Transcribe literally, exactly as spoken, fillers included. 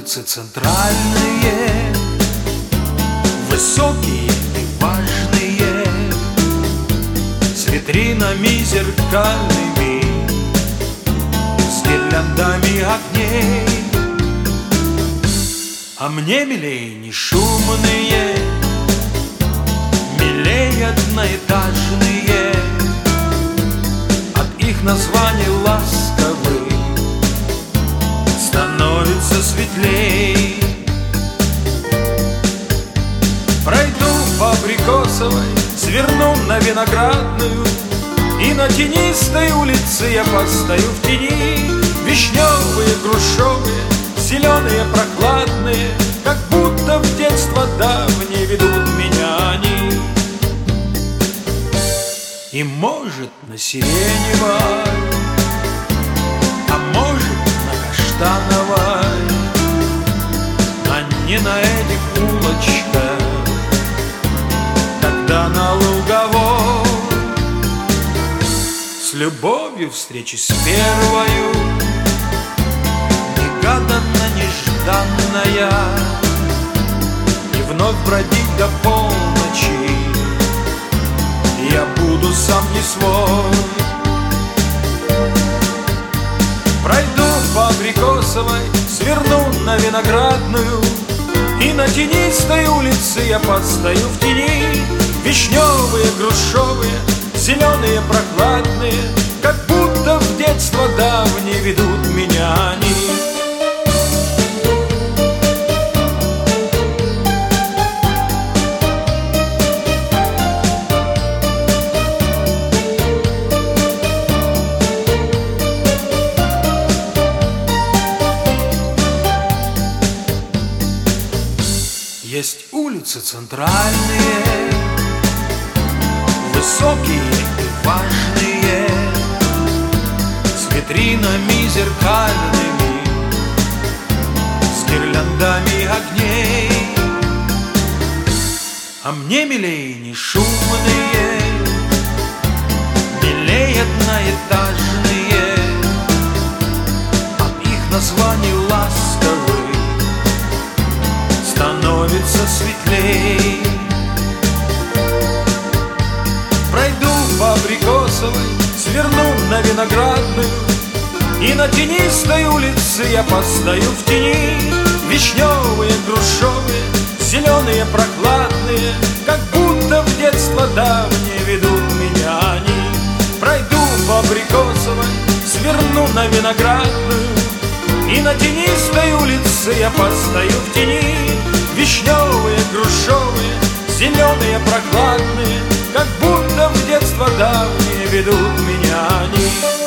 улицы центральные, высокие и важные, с витринами зеркальными, с гирляндами огней. А мне милей не шумные, милей одноэтажные, от их названий ласковых становится светлей. Пройду по Абрикосовой, сверну на Виноградную, и на тенистой улице я постою в тени. Вишневые, грушевые, зеленые, прохладные, как будто в детство давнее ведут меня они. И может на Сиреневой, а может на Каштановой, а не на этих улочках, тогда на Луговой. С любовью встречи с первою, негаданно, нежданная, и вновь бродить до полночи я буду сам не свой. Пройду по Абрикосовой, сверну на Виноградную, и на тенистой улице я постою в тени. Вишневые, грушевые, зеленые, прохладные, как будто в детство давнее ведут меня они. Есть улицы центральные, высокие и важные, с витринами зеркальными, с гирляндами огней. А мне милей не шумные, милей одноэтажные, от их названий ласковых становится светлей. Пройду по Абрикосовой, сверну на Виноградную, и на тенистой улице я постою в тени. Вишневые, грушевые, зеленые, прохладные, как будто в детство давнее ведут меня они. Пройду по Абрикосовой, сверну на Виноградную, и на тенистой улице я постою в тени. Вишневые, грушевые, зеленые, прохладные, как будто в детство давнее ведут меня они.